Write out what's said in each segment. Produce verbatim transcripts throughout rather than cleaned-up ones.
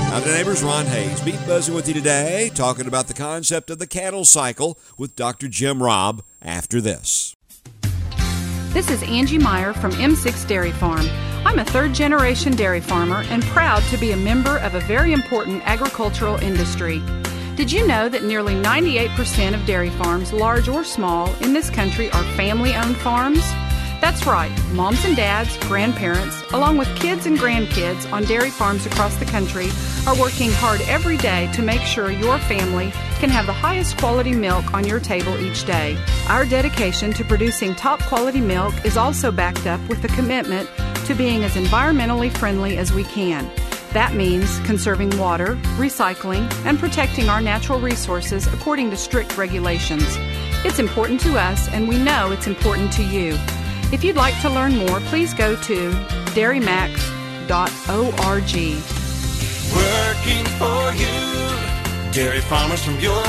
Howdy neighbors, Ron Hayes, Beef Buzzing with you today, talking about the concept of the cattle cycle with Doctor Jim Robb after this. This is Angie Meyer from M six Dairy Farm. I'm a third-generation dairy farmer and proud to be a member of a very important agricultural industry. Did you know that nearly ninety-eight percent of dairy farms, large or small, in this country are family-owned farms? That's right, moms and dads, grandparents, along with kids and grandkids on dairy farms across the country are working hard every day to make sure your family can have the highest quality milk on your table each day. Our dedication to producing top quality milk is also backed up with the commitment to being as environmentally friendly as we can. That means conserving water, recycling, and protecting our natural resources according to strict regulations. It's important to us, and we know it's important to you. If you'd like to learn more, please go to dairy max dot org. Working for you, dairy farmers from your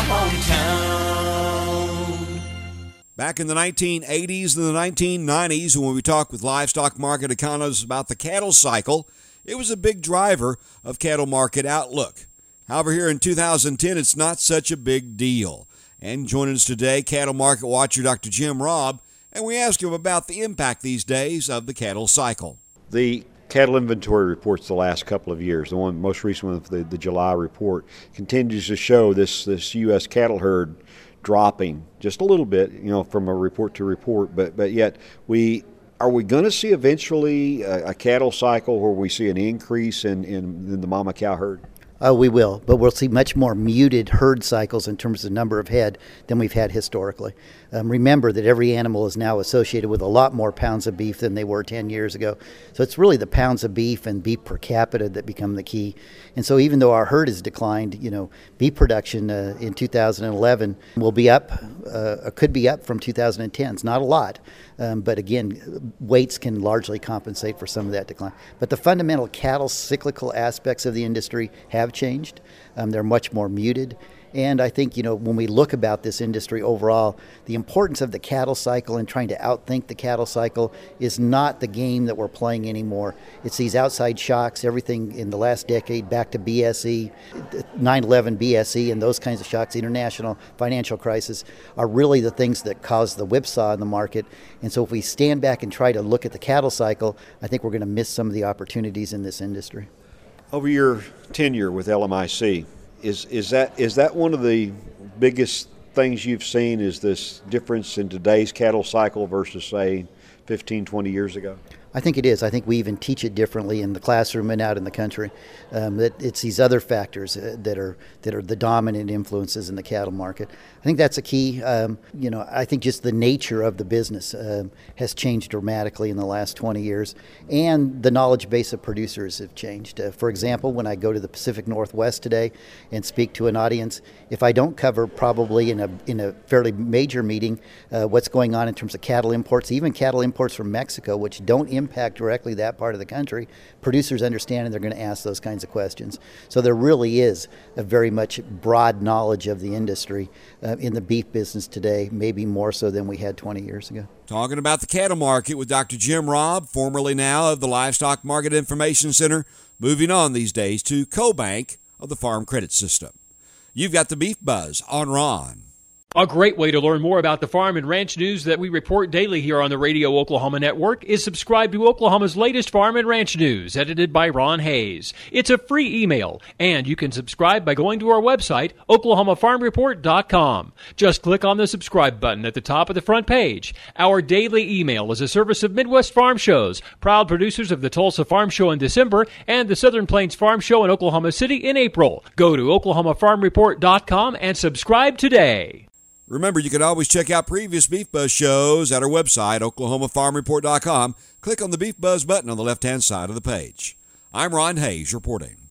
hometown. Back in the nineteen eighties and the nineteen nineties, when we talked with livestock market economists about the cattle cycle, it was a big driver of cattle market outlook. However, here in two thousand ten, it's not such a big deal. And joining us today, cattle market watcher Doctor Jim Robb, and we ask him about the impact these days of the cattle cycle. The cattle inventory reports the last couple of years, the one most recent one, the, the July report, continues to show this, this U S cattle herd dropping just a little bit, you know, from a report to report, but, but yet we are we going to see eventually a, a cattle cycle where we see an increase in, in, in the mama cow herd? Oh, we will, but we'll see much more muted herd cycles in terms of number of head than we've had historically. Um, remember that every animal is now associated with a lot more pounds of beef than they were ten years ago. So it's really the pounds of beef and beef per capita that become the key. And so even though our herd has declined, you know, beef production uh, in two thousand eleven will be up, uh, could be up from two thousand ten. It's not a lot, um, but again, weights can largely compensate for some of that decline. But the fundamental cattle cyclical aspects of the industry have changed. Um, they're much more muted. And I think, you know, when we look about this industry overall, the importance of the cattle cycle and trying to outthink the cattle cycle is not the game that we're playing anymore. It's these outside shocks, everything in the last decade back to B S E, nine eleven B S E and those kinds of shocks, the international financial crisis, are really the things that cause the whipsaw in the market. And so if we stand back and try to look at the cattle cycle, I think we're going to miss some of the opportunities in this industry. Over your tenure with L M I C, Is is that is that one of the biggest things you've seen, is this difference in today's cattle cycle versus, say, fifteen, twenty years ago? I think it is. I think we even teach it differently in the classroom and out in the country. Um, that it's these other factors uh, that are that are the dominant influences in the cattle market. I think that's a key. Um, you know, I think just the nature of the business uh, has changed dramatically in the last twenty years, and the knowledge base of producers have changed. Uh, for example, when I go to the Pacific Northwest today and speak to an audience, if I don't cover probably in a in a fairly major meeting uh, what's going on in terms of cattle imports, even cattle imports from Mexico, which don't impact directly that part of the country, producers understand and they're going to ask those kinds of questions. So there really is a very much broad knowledge of the industry uh, in the beef business today, maybe more so than we had twenty years ago. Talking about the cattle market with Doctor Jim Robb, formerly now of the Livestock Market Information Center, moving on these days to CoBank of the Farm Credit System. You've got the Beef Buzz on Ron. A great way to learn more about the farm and ranch news that we report daily here on the Radio Oklahoma Network is subscribe to Oklahoma's latest farm and ranch news, edited by Ron Hayes. It's a free email, and you can subscribe by going to our website, oklahoma farm report dot com. Just click on the subscribe button at the top of the front page. Our daily email is a service of Midwest Farm Shows, proud producers of the Tulsa Farm Show in December and the Southern Plains Farm Show in Oklahoma City in April. Go to oklahoma farm report dot com and subscribe today. Remember, you can always check out previous Beef Buzz shows at our website, oklahoma farm report dot com. Click on the Beef Buzz button on the left-hand side of the page. I'm Ron Hayes reporting.